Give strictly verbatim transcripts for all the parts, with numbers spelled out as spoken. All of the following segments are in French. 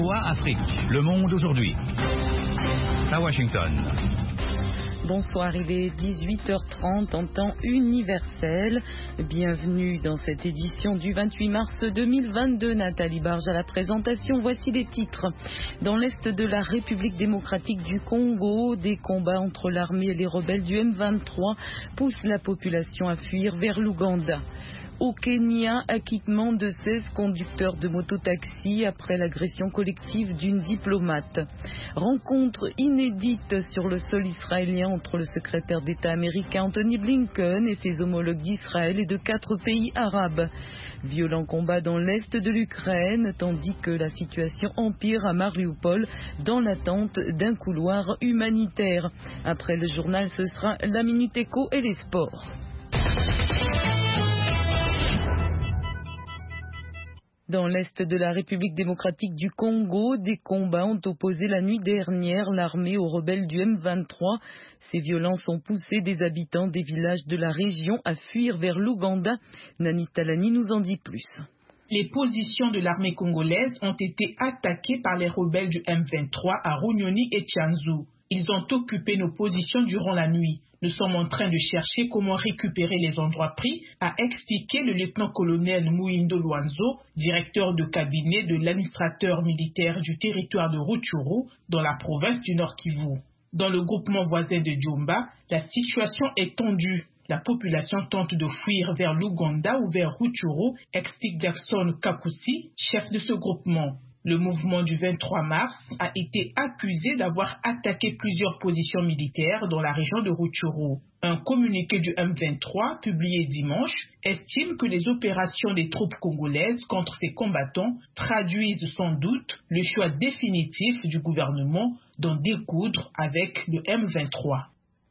V O A Afrique, Le Monde aujourd'hui. À Washington. Bonsoir, il est dix-huit heures trente en temps universel. Bienvenue dans cette édition du vingt-huit mars deux mille vingt-deux. Nathalie Barge à la présentation. Voici les titres. Dans l'est de la République démocratique du Congo, des combats entre l'armée et les rebelles du M vingt-trois poussent la population à fuir vers l'Ouganda. Au Kenya, acquittement de seize conducteurs de mototaxi après l'agression collective d'une diplomate. Rencontre inédite sur le sol israélien entre le secrétaire d'État américain Anthony Blinken et ses homologues d'Israël et de quatre pays arabes. Violents combats dans l'est de l'Ukraine, tandis que la situation empire à Mariupol dans l'attente d'un couloir humanitaire. Après le journal, ce sera la Minute Éco et les sports. Dans l'est de la République démocratique du Congo, des combats ont opposé la nuit dernière l'armée aux rebelles du M vingt-trois. Ces violences ont poussé des habitants des villages de la région à fuir vers l'Ouganda. Nani Talani nous en dit plus. Les positions de l'armée congolaise ont été attaquées par les rebelles du M vingt-trois à Runyoni et Tchanzu. Ils ont occupé nos positions durant la nuit. Nous sommes en train de chercher comment récupérer les endroits pris, a expliqué le lieutenant-colonel Mouindo Luanzo, directeur de cabinet de l'administrateur militaire du territoire de Rutshuru, dans la province du Nord Kivu. Dans le groupement voisin de Djomba, la situation est tendue. La population tente de fuir vers l'Ouganda ou vers Rutshuru, explique Jackson Kakusi, chef de ce groupement. Le mouvement du vingt-trois mars a été accusé d'avoir attaqué plusieurs positions militaires dans la région de Rutshuru. Un communiqué du M vingt-trois, publié dimanche, estime que les opérations des troupes congolaises contre ces combattants traduisent sans doute le choix définitif du gouvernement d'en découdre avec le M vingt-trois.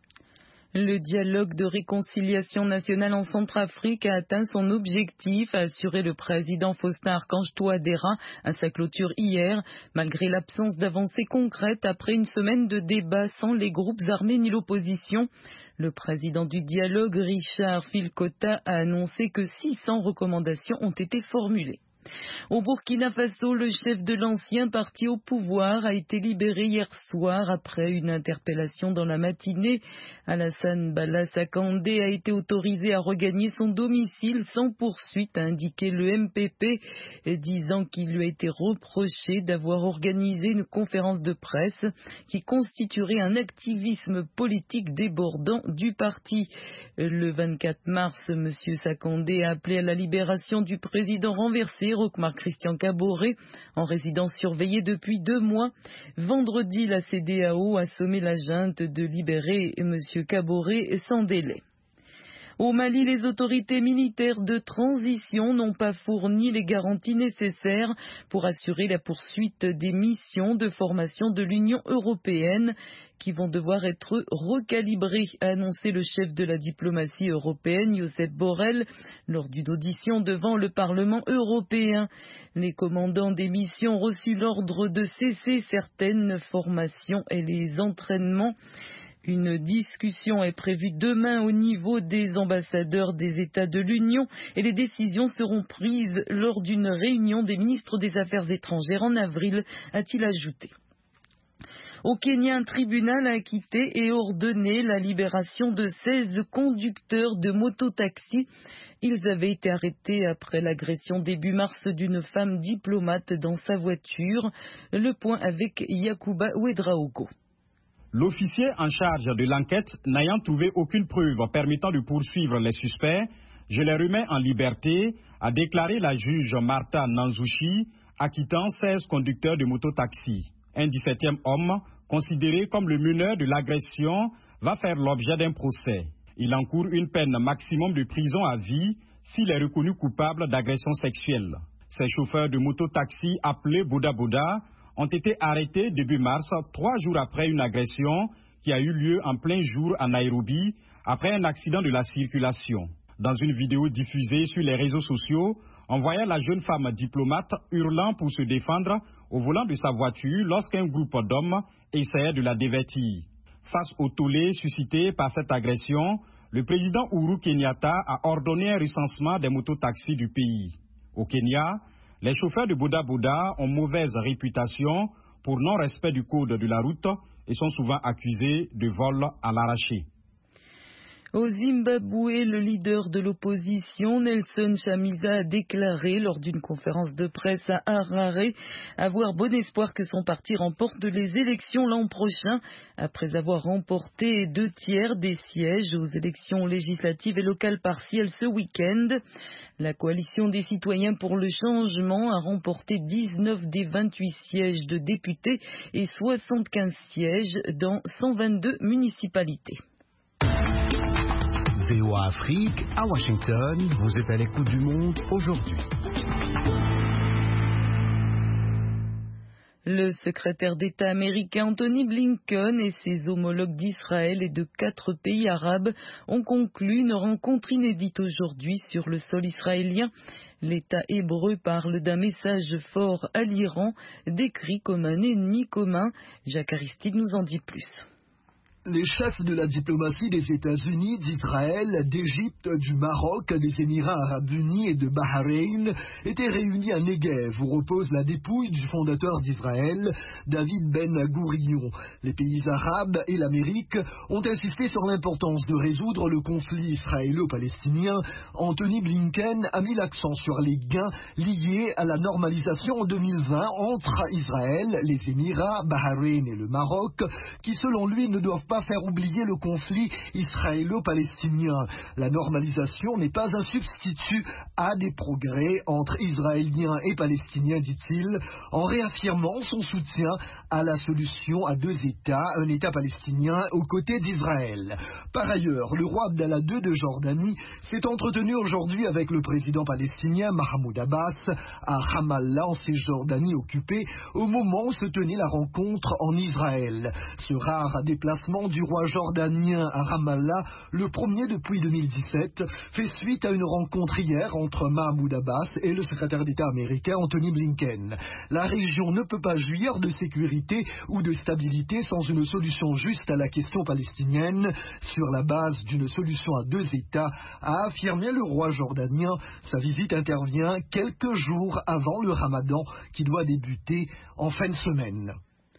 Le dialogue de réconciliation nationale en Centrafrique a atteint son objectif, a assuré le président Faustin Archange Touadéra à sa clôture hier, malgré l'absence d'avancées concrètes après une semaine de débats sans les groupes armés ni l'opposition. Le président du dialogue, Richard Filkota, a annoncé que six cents recommandations ont été formulées. Au Burkina Faso, le chef de l'ancien parti au pouvoir a été libéré hier soir après une interpellation dans la matinée. Alassane Bala Sakandé a été autorisé à regagner son domicile sans poursuite, a indiqué le M P P, disant qu'il lui a été reproché d'avoir organisé une conférence de presse qui constituerait un activisme politique débordant du parti. Le vingt-quatre mars, M. Sakandé a appelé à la libération du président renversé, Roch-Marc Christian Kaboré, en résidence surveillée depuis deux mois. Vendredi, la C D A O a sommé la junte de libérer M. Kaboré sans délai. Au Mali, les autorités militaires de transition n'ont pas fourni les garanties nécessaires pour assurer la poursuite des missions de formation de l'Union européenne qui vont devoir être recalibrées, a annoncé le chef de la diplomatie européenne, Josep Borrell, lors d'une audition devant le Parlement européen. Les commandants des missions ont reçu l'ordre de cesser certaines formations et les entraînements. Une discussion est prévue demain au niveau des ambassadeurs des États de l'Union et les décisions seront prises lors d'une réunion des ministres des Affaires étrangères en avril, a-t-il ajouté. Au Kenya, un tribunal a acquitté et ordonné la libération de seize conducteurs de mototaxi. Ils avaient été arrêtés après l'agression début mars d'une femme diplomate dans sa voiture. Le point avec Yakuba Ouedraogo. L'officier en charge de l'enquête, n'ayant trouvé aucune preuve permettant de poursuivre les suspects, je les remets en liberté, a déclaré la juge Martha Nanzouchi, acquittant seize conducteurs de mototaxi. Un dix-septième homme, considéré comme le meneur de l'agression, va faire l'objet d'un procès. Il encourt une peine maximum de prison à vie s'il est reconnu coupable d'agression sexuelle. Ces chauffeurs de mototaxi appelés Boda Boda ont été arrêtés début mars, trois jours après une agression qui a eu lieu en plein jour à Nairobi, après un accident de la circulation. Dans une vidéo diffusée sur les réseaux sociaux, on voyait la jeune femme diplomate hurlant pour se défendre au volant de sa voiture lorsqu'un groupe d'hommes essayait de la dévêtir. Face au tollé suscité par cette agression, le président Uhuru Kenyatta a ordonné un recensement des mototaxis du pays. Au Kenya, Les chauffeurs de Boda Boda ont mauvaise réputation pour non-respect du code de la route et sont souvent accusés de vol à l'arraché. Au Zimbabwe, le leader de l'opposition, Nelson Chamisa, a déclaré lors d'une conférence de presse à Harare avoir bon espoir que son parti remporte les élections l'an prochain, après avoir remporté deux tiers des sièges aux élections législatives et locales partielles ce week-end. La coalition des citoyens pour le changement a remporté dix-neuf des vingt-huit sièges de députés et soixante-quinze sièges dans cent vingt-deux municipalités. V O A Afrique, à Washington, vous êtes à l'écoute du monde aujourd'hui. Le secrétaire d'État américain Anthony Blinken et ses homologues d'Israël et de quatre pays arabes ont conclu une rencontre inédite aujourd'hui sur le sol israélien. L'État hébreu parle d'un message fort à l'Iran, décrit comme un ennemi commun. Jacques Aristide nous en dit plus. Les chefs de la diplomatie des États-Unis, d'Israël, d'Égypte, du Maroc, des Émirats arabes unis et de Bahreïn étaient réunis à Negev, où repose la dépouille du fondateur d'Israël, David Ben Gourion. Les pays arabes et l'Amérique ont insisté sur l'importance de résoudre le conflit israélo-palestinien. Anthony Blinken a mis l'accent sur les gains liés à la normalisation en deux mille vingt entre Israël, les Émirats, Bahreïn et le Maroc, qui selon lui ne doivent pas faire oublier le conflit israélo-palestinien. La normalisation n'est pas un substitut à des progrès entre Israéliens et Palestiniens, dit-il, en réaffirmant son soutien à la solution à deux États, un État palestinien aux côtés d'Israël. Par ailleurs, le roi Abdallah deux de Jordanie s'est entretenu aujourd'hui avec le président palestinien Mahmoud Abbas à Ramallah, en Cisjordanie occupée, au moment où se tenait la rencontre en Israël. Ce rare déplacement du roi jordanien à Ramallah, le premier depuis deux mille dix-sept, fait suite à une rencontre hier entre Mahmoud Abbas et le secrétaire d'État américain Anthony Blinken. La région ne peut pas jouir de sécurité ou de stabilité sans une solution juste à la question palestinienne, sur la base d'une solution à deux États, a affirmé le roi jordanien. Sa visite intervient quelques jours avant le Ramadan qui doit débuter en fin de semaine.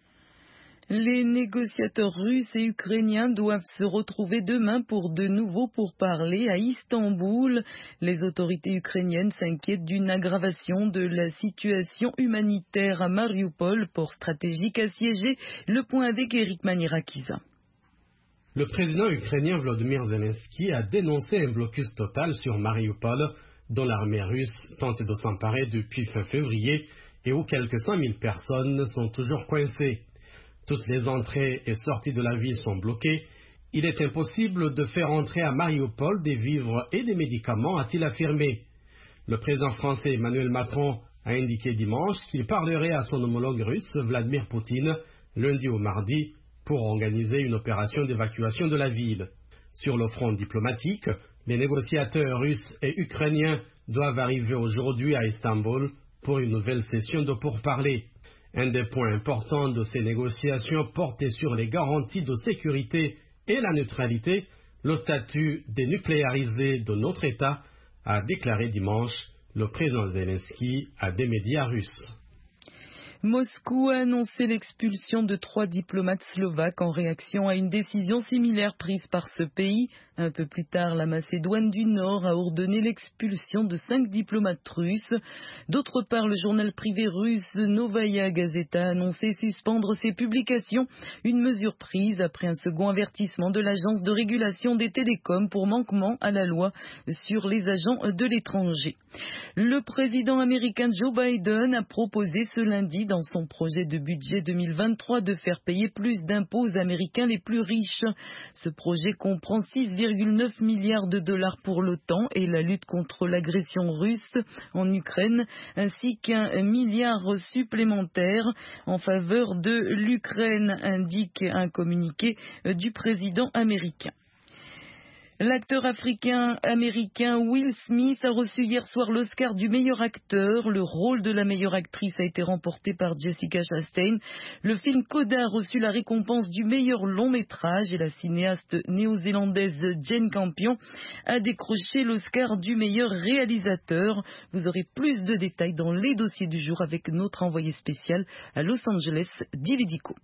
Les négociateurs russes et ukrainiens doivent se retrouver demain pour de nouveau pourparlers à Istanbul. Les autorités ukrainiennes s'inquiètent d'une aggravation de la situation humanitaire à Mariupol, port stratégique assiégé. Le point avec Eric Manirakiza. Le président ukrainien Volodymyr Zelensky a dénoncé un blocus total sur Mariupol, dont l'armée russe tente de s'emparer depuis fin février et où quelques cent mille personnes sont toujours coincées. Toutes les entrées et sorties de la ville sont bloquées. Il est impossible de faire entrer à Mariupol des vivres et des médicaments, a-t-il affirmé. Le président français Emmanuel Macron a indiqué dimanche qu'il parlerait à son homologue russe Vladimir Poutine lundi ou mardi pour organiser une opération d'évacuation de la ville. Sur le front diplomatique, les négociateurs russes et ukrainiens doivent arriver aujourd'hui à Istanbul pour une nouvelle session de pourparlers. Un des points importants de ces négociations portait sur les garanties de sécurité et la neutralité, le statut dénucléarisé de notre État, a déclaré dimanche le président Zelensky à des médias russes. Moscou a annoncé l'expulsion de trois diplomates slovaques en réaction à une décision similaire prise par ce pays. Un peu plus tard, la Macédoine du Nord a ordonné l'expulsion de cinq diplomates russes. D'autre part, le journal privé russe Novaya Gazeta a annoncé suspendre ses publications, une mesure prise après un second avertissement de l'Agence de régulation des télécoms pour manquement à la loi sur les agents de l'étranger. Le président américain Joe Biden a proposé ce lundi dans son projet de budget deux mille vingt-trois de faire payer plus d'impôts aux Américains les plus riches. Ce projet comprend six virgule neuf milliards de dollars pour l'OTAN et la lutte contre l'agression russe en Ukraine, ainsi qu'un milliard supplémentaire en faveur de l'Ukraine, indique un communiqué du président américain. L'acteur africain-américain Will Smith a reçu hier soir l'Oscar du meilleur acteur. Le rôle de la meilleure actrice a été remporté par Jessica Chastain. Le film Coda a reçu la récompense du meilleur long métrage et la cinéaste néo-zélandaise Jane Campion a décroché l'Oscar du meilleur réalisateur. Vous aurez plus de détails dans les dossiers du jour avec notre envoyé spécial à Los Angeles, Dividico.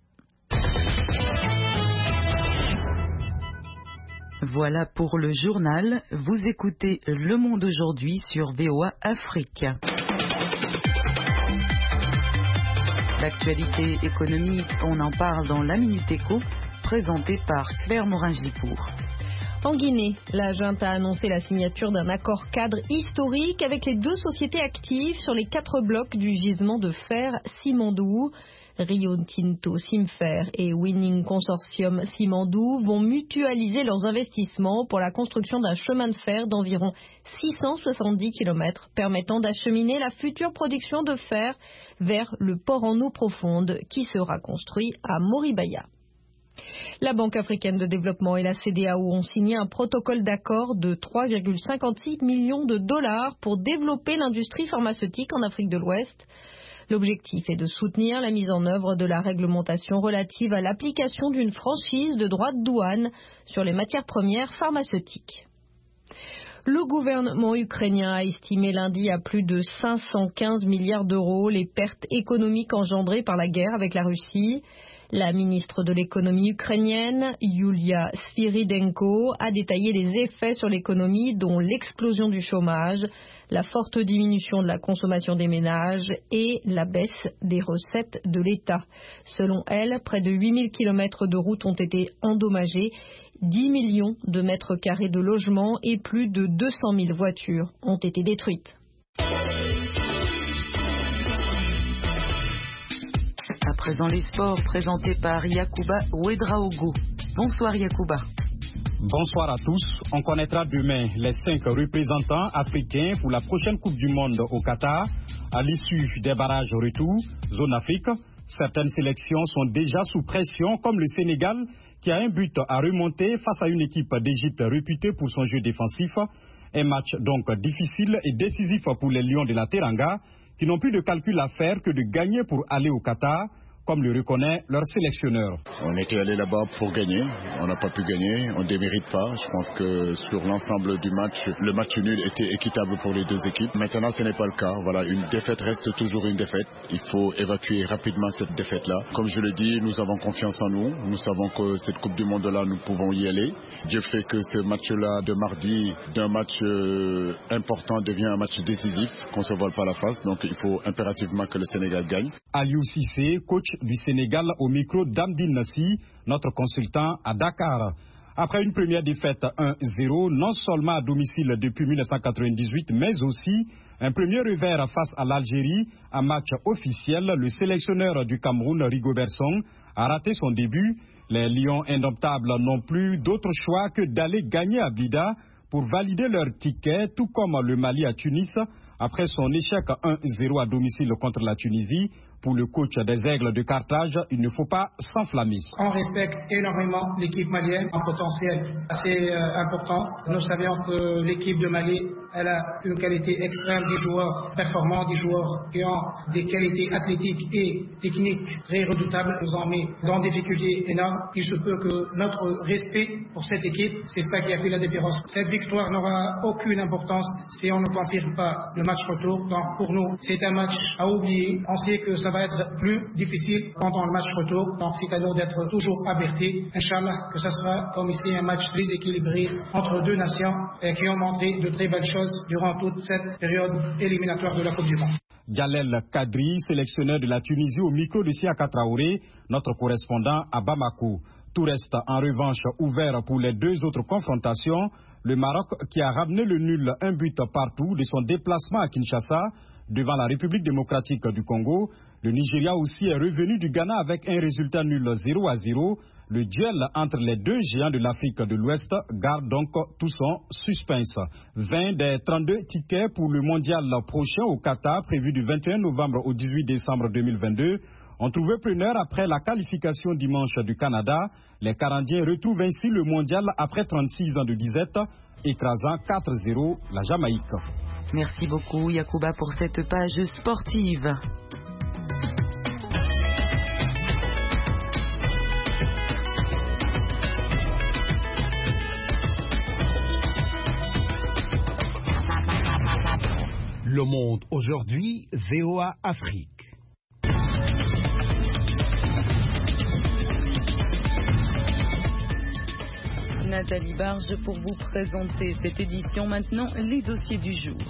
Voilà pour le journal. Vous écoutez Le Monde aujourd'hui sur V O A Afrique. L'actualité économique, on en parle dans la Minute Éco, présentée par Claire Morin-Gipour. En Guinée, la junte a annoncé la signature d'un accord cadre historique avec les deux sociétés actives sur les quatre blocs du gisement de fer Simandou. Rio Tinto Simfer et Winning Consortium Simandou vont mutualiser leurs investissements pour la construction d'un chemin de fer d'environ six cent soixante-dix kilomètres permettant d'acheminer la future production de fer vers le port en eau profonde qui sera construit à Moribaya. La Banque africaine de développement et la C D A O ont signé un protocole d'accord de trois virgule cinquante-six millions de dollars pour développer l'industrie pharmaceutique en Afrique de l'Ouest. L'objectif est de soutenir la mise en œuvre de la réglementation relative à l'application d'une franchise de droits de douane sur les matières premières pharmaceutiques. Le gouvernement ukrainien a estimé lundi à plus de cinq cent quinze milliards d'euros les pertes économiques engendrées par la guerre avec la Russie. La ministre de l'économie ukrainienne, Yulia Sviridenko, a détaillé les effets sur l'économie, dont l'explosion du chômage, la forte diminution de la consommation des ménages et la baisse des recettes de l'État. Selon elle, près de huit mille kilomètres de routes ont été endommagés, dix millions de mètres carrés de logements et plus de deux cent mille voitures ont été détruites. À présent les sports présentés par Yacouba Ouedraogo. Bonsoir Yacouba. Bonsoir à tous. On connaîtra demain les cinq représentants africains pour la prochaine Coupe du Monde au Qatar. À l'issue des barrages retour, zone Afrique, certaines sélections sont déjà sous pression, comme le Sénégal, qui a un but à remonter face à une équipe d'Égypte réputée pour son jeu défensif. Un match donc difficile et décisif pour les Lions de la Teranga, qui n'ont plus de calcul à faire que de gagner pour aller au Qatar, comme le reconnaît leur sélectionneur. On était allé là-bas pour gagner, on n'a pas pu gagner, on ne démérite pas. Je pense que sur l'ensemble du match, le match nul était équitable pour les deux équipes. Maintenant, ce n'est pas le cas. Voilà, une défaite reste toujours une défaite. Il faut évacuer rapidement cette défaite-là. Comme je le dis, nous avons confiance en nous. Nous savons que cette Coupe du Monde-là, nous pouvons y aller. Dieu fait que ce match-là de mardi, d'un match euh, important, devient un match décisif, qu'on ne se voile pas la face. Donc, il faut impérativement que le Sénégal gagne. Aliou Cissé, coach du Sénégal, au micro d'Amdine Nassi, notre consultant à Dakar. Après une première défaite un zéro, non seulement à domicile depuis mille neuf cent quatre-vingt-dix-huit, mais aussi un premier revers face à l'Algérie, un match officiel, le sélectionneur du Cameroun, Rigobert Song, a raté son début. Les Lions indomptables n'ont plus d'autre choix que d'aller gagner à Blida pour valider leur ticket, tout comme le Mali à Tunis, après son échec un zéro à domicile contre la Tunisie. Pour le coach des Aigles de Carthage, il ne faut pas s'enflammer. On respecte énormément l'équipe malienne, un potentiel assez euh, important. Nous savions que l'équipe de Mali, elle a une qualité extrême, des joueurs performants, des joueurs qui ont des qualités athlétiques et techniques très redoutables. Nous ont mis dans des difficultés énormes. Il se peut que notre respect pour cette équipe, c'est ça qui a fait la différence. Cette victoire n'aura aucune importance si on ne confirme pas le match retour. Donc pour nous, c'est un match à oublier. On sait que ça va être plus difficile pendant le match retour. Donc c'est à nous d'être toujours avertis. Inch'Allah, que ce sera comme ici un match déséquilibré entre deux nations et qui ont montré de très belles choses durant toute cette période éliminatoire de la Coupe du Monde. Jalel Kadri, sélectionneur de la Tunisie, au micro de Siaka Traoré, notre correspondant à Bamako. Tout reste en revanche ouvert pour les deux autres confrontations. Le Maroc qui a ramené le nul un but partout de son déplacement à Kinshasa devant la République démocratique du Congo. Le Nigeria aussi est revenu du Ghana avec un résultat nul zéro à zéro. Le duel entre les deux géants de l'Afrique de l'Ouest garde donc tout son suspense. vingt des trente-deux tickets pour le mondial prochain au Qatar, prévu du vingt et un novembre au dix-huit décembre deux mille vingt-deux, ont trouvé preneur après la qualification dimanche du Canada. Les Canadiens retrouvent ainsi le mondial après trente-six ans de disette, écrasant quatre zéro la Jamaïque. Merci beaucoup Yacouba pour cette page sportive. Le Monde aujourd'hui, V O A Afrique. Nathalie Barge pour vous présenter cette édition. Maintenant, les dossiers du jour.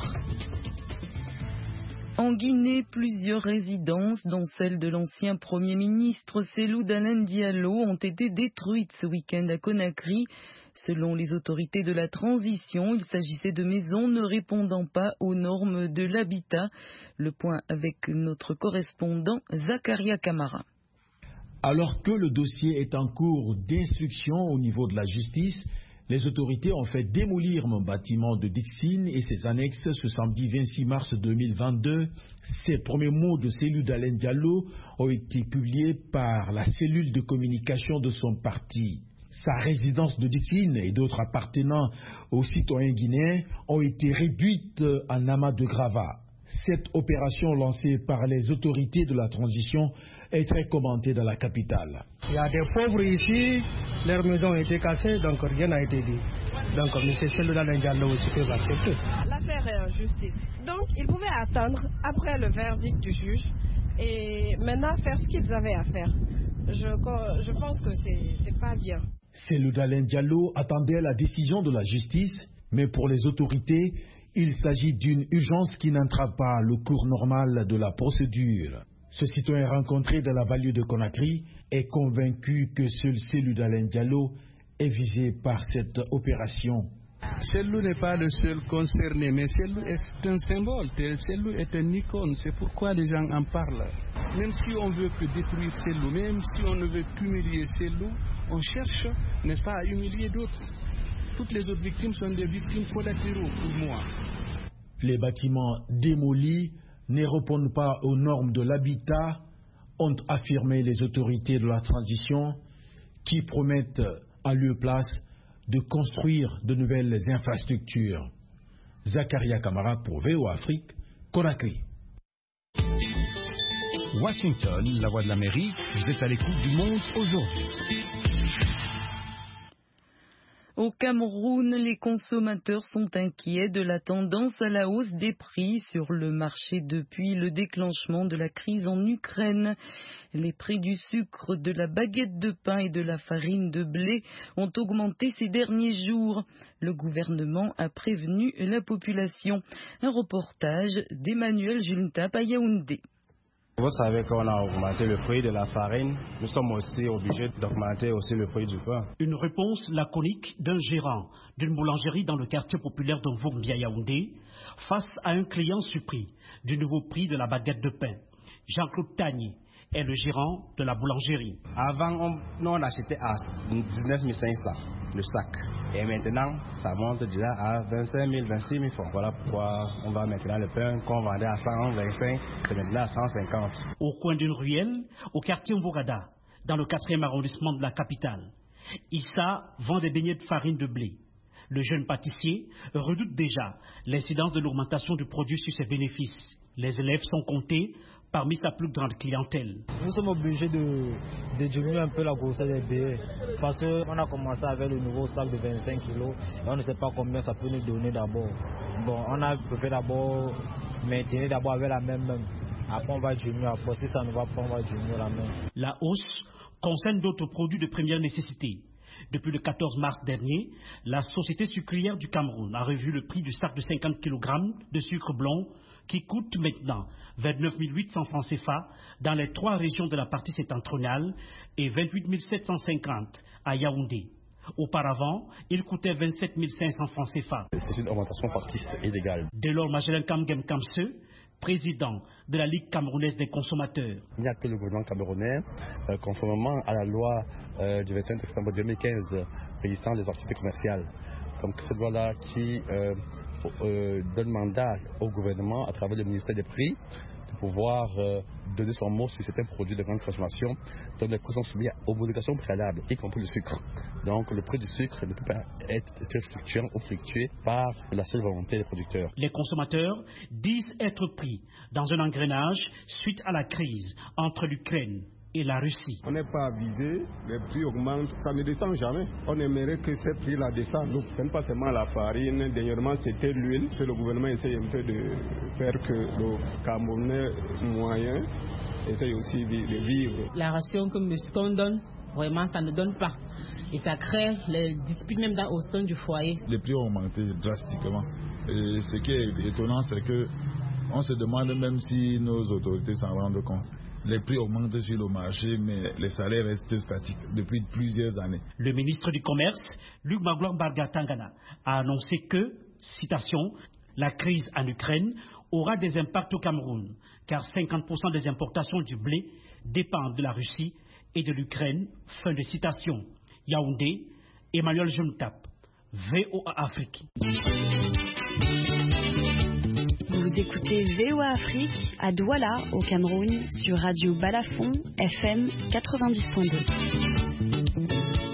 En Guinée, plusieurs résidences, dont celle de l'ancien Premier ministre Cellou Dalein Diallo, ont été détruites ce week-end à Conakry. Selon les autorités de la transition, il s'agissait de maisons ne répondant pas aux normes de l'habitat. Le point avec notre correspondant Zakaria Kamara. Alors que le dossier est en cours d'instruction au niveau de la justice, les autorités ont fait démolir mon bâtiment de Dixine et ses annexes ce samedi vingt-six mars deux mille vingt-deux. Ces premiers mots de Cellou Dalein Diallo ont été publiés par la cellule de communication de son parti. Sa résidence de Dixine et d'autres appartenant aux citoyens guinéens ont été réduites en amas de gravats. Cette opération lancée par les autorités de la transition est très commentée dans la capitale. Il y a des pauvres ici, leurs maisons ont été cassées, donc rien n'a été dit. Donc M. Cellou Dalein Diallo aussi peut accepter. L'affaire est en justice. Donc ils pouvaient attendre après le verdict du juge et maintenant faire ce qu'ils avaient à faire. Je, je pense que c'est, c'est pas bien. Cellou Dalein Diallo attendait la décision de la justice, mais pour les autorités, il s'agit d'une urgence qui n'entrave pas le cours normal de la procédure. Ce citoyen rencontré dans la vallée de Conakry est convaincu que seul Cellou Dalein Diallo est visé par cette opération. Cellou n'est pas le seul concerné, mais Cellou est un symbole, Cellou est une icône, c'est pourquoi les gens en parlent. Même si on veut que détruire Cellou, même si on ne veut qu'humilier Cellou, on cherche, n'est-ce pas, à humilier d'autres. Toutes les autres victimes sont des victimes collatéraux pour moi. Les bâtiments démolis ne répondent pas aux normes de l'habitat, ont affirmé les autorités de la transition qui promettent à leur place de construire de nouvelles infrastructures. Zakaria Kamara pour V O A Afrique, Conakry. Washington, la voix de l'Amérique, vous êtes à l'écoute du Monde aujourd'hui. Au Cameroun, les consommateurs sont inquiets de la tendance à la hausse des prix sur le marché depuis le déclenchement de la crise en Ukraine. Les prix du sucre, de la baguette de pain et de la farine de blé ont augmenté ces derniers jours. Le gouvernement a prévenu la population. Un reportage d'Emmanuel Juntap à Yaoundé. Vous savez qu'on a augmenté le prix de la farine, nous sommes aussi obligés d'augmenter aussi le prix du pain. Une réponse laconique d'un gérant d'une boulangerie dans le quartier populaire d'Onvongbia Yaoundé face à un client surpris du nouveau prix de la baguette de pain. Jean-Claude Tagny est le gérant de la boulangerie. Avant, on, nous on achetait à dix-neuf mille cinq cents le sac. Et maintenant, ça monte déjà à vingt-cinq mille, vingt-six mille francs. Voilà pourquoi on va maintenant le pain qu'on vendait à cent vingt-cinq, c'est maintenant à cent cinquante. Au coin d'une ruelle, au quartier Mvogada, dans le quatrième arrondissement de la capitale, Issa vend des beignets de farine de blé. Le jeune pâtissier redoute déjà l'incidence de l'augmentation du produit sur ses bénéfices. Les élèves sont comptés parmi sa plus grande clientèle. Nous sommes obligés de, de diminuer un peu la grosseur des billets parce qu'on a commencé avec le nouveau sac de vingt-cinq kilos et on ne sait pas combien ça peut nous donner d'abord. Bon, on a préféré d'abord maintenir d'abord avec la même même. Après on va diminuer, après si ça ne va pas on va diminuer la même. La hausse concerne d'autres produits de première nécessité. Depuis le quatorze mars dernier, la Société sucrière du Cameroun a revu le prix du sac de cinquante kilogrammes de sucre blanc qui coûte maintenant vingt-neuf mille huit cents francs C F A dans les trois régions de la partie septentrionale et vingt-huit mille sept cent cinquante à Yaoundé. Auparavant, il coûtait vingt-sept mille cinq cents francs C F A. C'est une augmentation factice et illégale. Dès lors, Majelen Kamgem Kamse, président de la Ligue camerounaise des consommateurs. Il n'y a que le gouvernement camerounais, euh, conformément à la loi euh, du vingt-cinq décembre deux mille quinze régissant les activités commerciales. Donc cette loi-là qui euh, euh, donne mandat au gouvernement à travers le ministère des Prix de pouvoir euh, donner son mot sur certains produits de grande consommation, dont les prix sont soumis à homologation préalable, y compris le sucre. Donc le prix du sucre ne peut pas être fluctuant ou fluctué par la seule volonté des producteurs. Les consommateurs disent être pris dans un engrenage suite à la crise entre l'Ukraine et la Russie. On n'est pas avisé, les prix augmentent, ça ne descend jamais. On aimerait que ces prix-là descendent. Donc ce n'est pas seulement la farine, dernièrement c'était l'huile, que le gouvernement essaye un peu de faire que le Camerounais moyen essaye aussi de vivre. La ration que qu'on donne, vraiment ça ne donne pas. Et ça crée les disputes même dans, au sein du foyer. Les prix ont augmenté drastiquement. Et ce qui est étonnant, c'est que on se demande même si nos autorités s'en rendent compte. Les prix augmentent sur le marché, mais les salaires restent statiques depuis plusieurs années. Le ministre du Commerce, Luc Magloire Bargatangana, a annoncé que, citation, la crise en Ukraine aura des impacts au Cameroun, car cinquante pour cent des importations du blé dépendent de la Russie et de l'Ukraine. Fin de citation. Yaoundé, Emmanuel Juntap, V O A Afrique. Vous écoutez V O A Afrique à Douala, au Cameroun, sur Radio Balafon, F M quatre-vingt-dix point deux.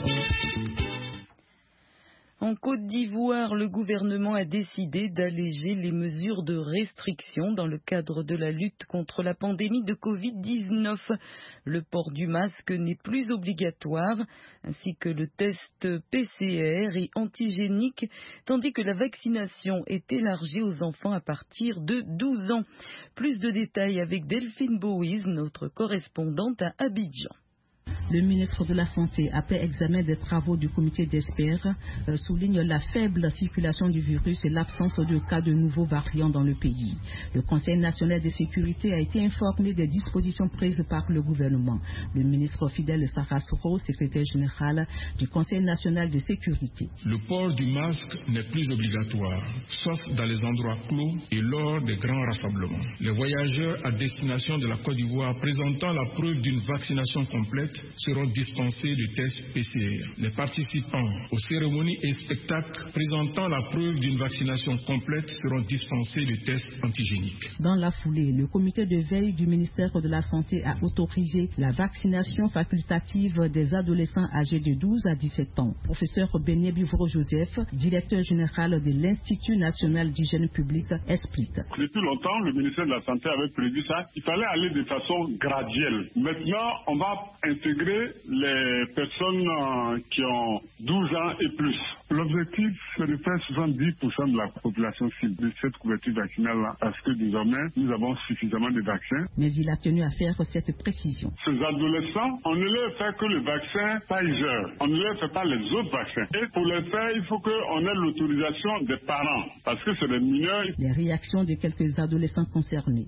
En Côte d'Ivoire, le gouvernement a décidé d'alléger les mesures de restriction dans le cadre de la lutte contre la pandémie de covid dix-neuf. Le port du masque n'est plus obligatoire, ainsi que le test P C R et antigénique, tandis que la vaccination est élargie aux enfants à partir de douze ans. Plus de détails avec Delphine Bowies, notre correspondante à Abidjan. Le ministre de la Santé, après examen des travaux du comité d'experts, euh, souligne la faible circulation du virus et l'absence de cas de nouveaux variants dans le pays. Le Conseil national de sécurité a été informé des dispositions prises par le gouvernement. Le ministre Fidel Sarasoro, secrétaire général du Conseil national de sécurité. Le port du masque n'est plus obligatoire, sauf dans les endroits clos et lors des grands rassemblements. Les voyageurs à destination de la Côte d'Ivoire présentant la preuve d'une vaccination complète seront dispensés de tests P C R. Les participants aux cérémonies et spectacles présentant la preuve d'une vaccination complète seront dispensés de tests antigéniques. Dans la foulée, le comité de veille du ministère de la Santé a autorisé la vaccination facultative des adolescents âgés de douze à dix-sept ans. Professeur Bené Bivro-Joseph, directeur général de l'Institut national d'hygiène publique, explique. Depuis longtemps, le ministère de la Santé avait prévu ça. Il fallait aller de façon graduelle. Maintenant, on va intégrer les personnes qui ont douze ans et plus. L'objectif, c'est de faire soixante-dix pour cent de la population cible de cette couverture vaccinale-là, parce que désormais, nous avons suffisamment de vaccins. Mais il a tenu à faire cette précision. Ces adolescents, on ne leur fait que le vaccin Pfizer. On ne leur fait pas les autres vaccins. Et pour les faire, il faut qu'on ait l'autorisation des parents, parce que c'est des mineurs. Les réactions de quelques adolescents concernés.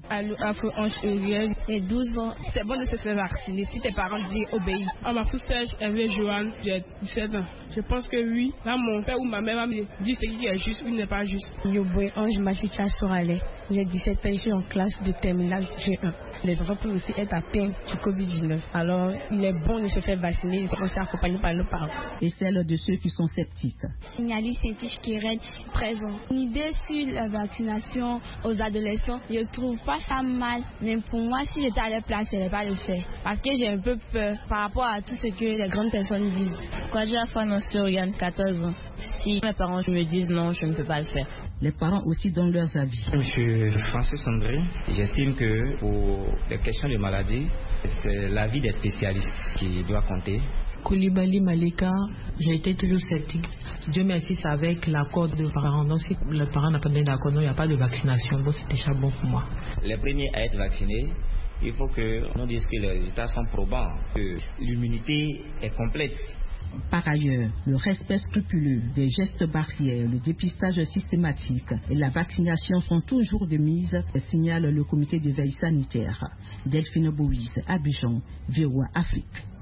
Et douze ans, c'est bon de se faire vacciner si tes parents disent obéis. À ma petite sœur, Hervé Joanne, j'ai dix-sept ans. Je pense que oui, là mon père ou ma mère va me dire ce qui est juste ou n'est pas juste. Yoboy Ange Maficha Sorale, j'ai dix-sept ans, je suis en classe de terminale G un. Les enfants peuvent aussi être atteints du covid dix-neuf. Alors, il est bon de se faire vacciner et de s'accompagner par nos parents. Et celle de ceux qui sont sceptiques. Niali Saint-Tiche qui est présent. Une idée sur la vaccination aux adolescents, je ne trouve pas ça mal. Mais pour moi, si j'étais à leur place, je n'allais pas le faire. Parce que j'ai un peu peur par rapport à tout ce que les grandes personnes disent. Quand j'ai la fois sur Yann, quatorze ans, si mes parents me disent non, je ne peux pas le faire. Les parents aussi donnent leurs avis. Monsieur Francis André, j'estime que pour les questions de maladie, c'est l'avis des spécialistes qui doit compter. Koulibaly Malika, j'ai été toujours sceptique. Dieu merci, c'est avec l'accord de parents. Donc si le parent n'a pas donné d'accord, il n'y a pas de vaccination. Bon, c'est déjà bon pour moi. Les premiers à être vaccinés, il faut que nous disions que les résultats sont probants, que l'immunité est complète. Par ailleurs, le respect scrupuleux des gestes barrières, le dépistage systématique et la vaccination sont toujours de mise, signale le comité de veille sanitaire. Delphine Bowies, Abidjan, V O A Afrique.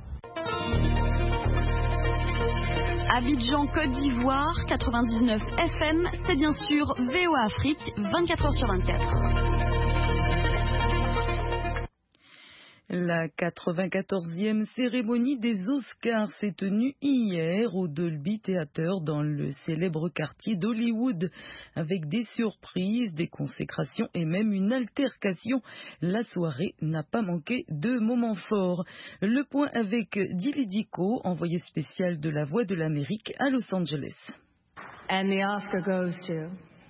Abidjan, Côte d'Ivoire, quatre-vingt-dix-neuf F M, c'est bien sûr V O A Afrique, vingt-quatre heures sur vingt-quatre. La quatre-vingt-quatorzième cérémonie des Oscars s'est tenue hier au Dolby Theatre dans le célèbre quartier d'Hollywood. Avec des surprises, des consécrations et même une altercation, la soirée n'a pas manqué de moments forts. Le point avec Dili Diko, envoyé spécial de La Voix de l'Amérique à Los Angeles. And the Oscar goes to...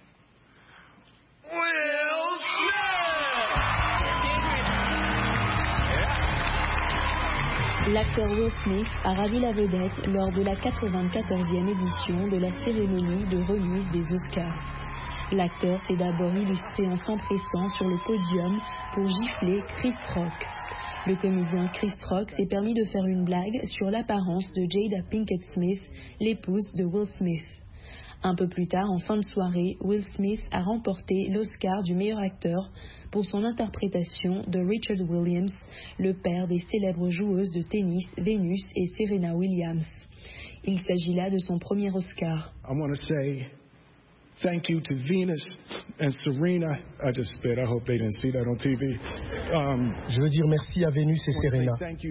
L'acteur Will Smith a ravi la vedette lors de la quatre-vingt-quatorzième édition de la cérémonie de remise des Oscars. L'acteur s'est d'abord illustré en s'empressant sur le podium pour gifler Chris Rock. Le comédien Chris Rock s'est permis de faire une blague sur l'apparence de Jada Pinkett Smith, l'épouse de Will Smith. Un peu plus tard, en fin de soirée, Will Smith a remporté l'Oscar du meilleur acteur pour son interprétation de Richard Williams, le père des célèbres joueuses de tennis Venus et Serena Williams. Il s'agit là de son premier Oscar. I want to say thank you to Venus and Serena. I just spit. I hope they didn't see that on T V. Um, Je veux dire merci à Vénus et Serena.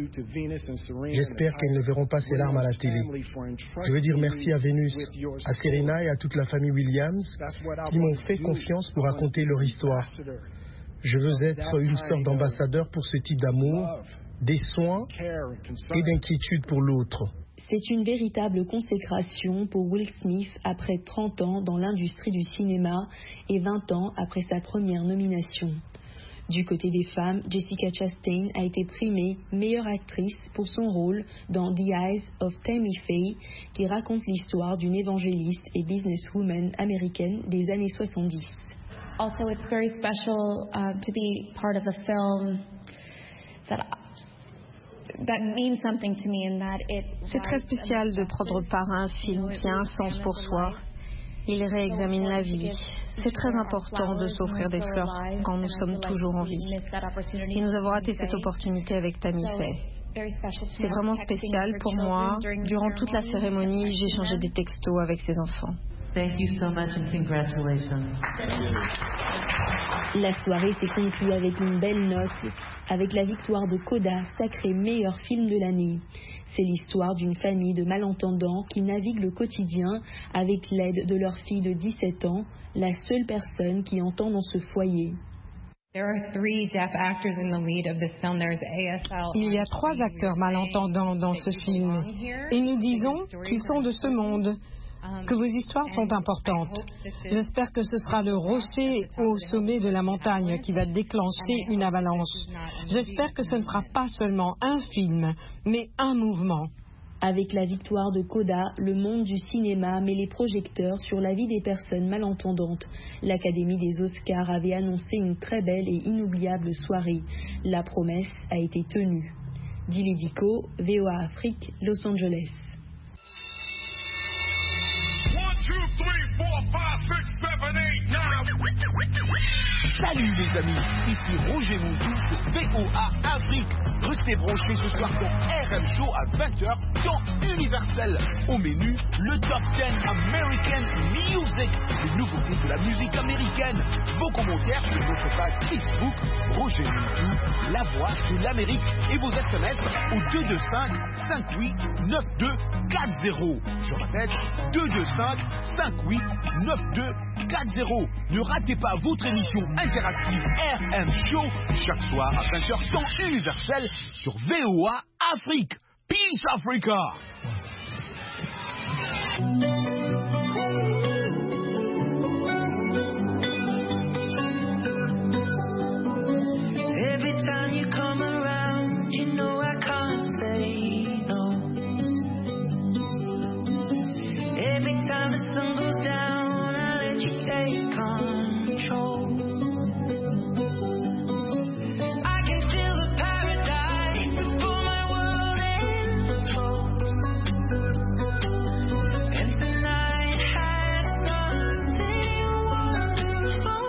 J'espère qu'elles ne verront pas ces larmes à la télé. Je veux dire merci à Vénus, à Serena et à toute la famille Williams qui m'ont fait confiance pour raconter leur histoire. Je veux être une sorte d'ambassadeur pour ce type d'amour, des soins et d'inquiétude pour l'autre. C'est une véritable consécration pour Will Smith après trente ans dans l'industrie du cinéma et vingt ans après sa première nomination. Du côté des femmes, Jessica Chastain a été primée meilleure actrice pour son rôle dans The Eyes of Tammy Faye, qui raconte l'histoire d'une évangéliste et businesswoman américaine des années soixante-dix. Also, it's very special uh, to be part of a film that that means something to me in that it. C'est très spécial de prendre part à un film qui a un sens pour soi. Il réexamine la vie. C'est très important de s'offrir des fleurs quand nous sommes toujours en vie. Et nous avons raté cette opportunité avec Tammy Faye. C'est vraiment spécial pour moi. Durant toute la cérémonie, j'ai échangé des textos avec ses enfants. Thank you so much and congratulations. La soirée s'est conclue avec une belle note, avec la victoire de Coda, sacré meilleur film de l'année. C'est l'histoire d'une famille de malentendants qui navigue le quotidien avec l'aide de leur fille de dix-sept ans, la seule personne qui entend dans ce foyer. Il y a trois acteurs malentendants dans ce film et nous disons qu'ils sont de ce monde, que vos histoires sont importantes. J'espère que ce sera le rocher au sommet de la montagne qui va déclencher une avalanche. J'espère que ce ne sera pas seulement un film, mais un mouvement. Avec la victoire de Coda, le monde du cinéma met les projecteurs sur la vie des personnes malentendantes. L'Académie des Oscars avait annoncé une très belle et inoubliable soirée. La promesse a été tenue. Dili Diko, V O A Afrique, Los Angeles. Salut les amis, ici Roger Moutou de V O A Afrique. Restez branchés ce soir dans R M Show à vingt heures dans Universel. Au menu, le Top dix American Music, les nouveautés de la musique américaine. Vos commentaires sur notre page Facebook, Roger Moutou, la voix de l'Amérique, et vos S M S au deux deux cinq, cinq huit, neuf deux quatre zéro. Je répète, deux deux cinq, cinq huit, neuf deux quatre zéro. Ne ratez pas votre émission interactive R M Show chaque soir à vingt heures dans Universel sur V O A Afrique. Peace Africa. Every time you come around, you know I can't say no. Every time the sun goes down, I let you take control. I can feel the paradise before my world implodes. And tonight has something wonderful.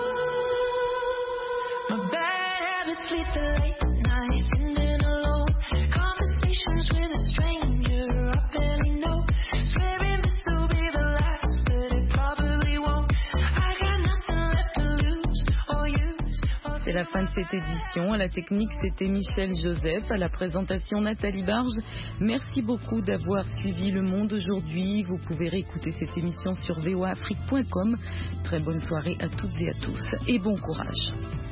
My bad habits lead to late nights, sitting alone. Conversations with a stranger I barely know. Swearing this will be the last, but it probably won't. I got nothing left to lose or use or C'est la fin de cette édition. À la technique, c'était Michel Joseph. À la présentation, Nathalie Barge. Merci beaucoup d'avoir suivi Le Monde aujourd'hui. Vous pouvez réécouter cette émission sur v o a afrique point com. Très bonne soirée à toutes et à tous et bon courage.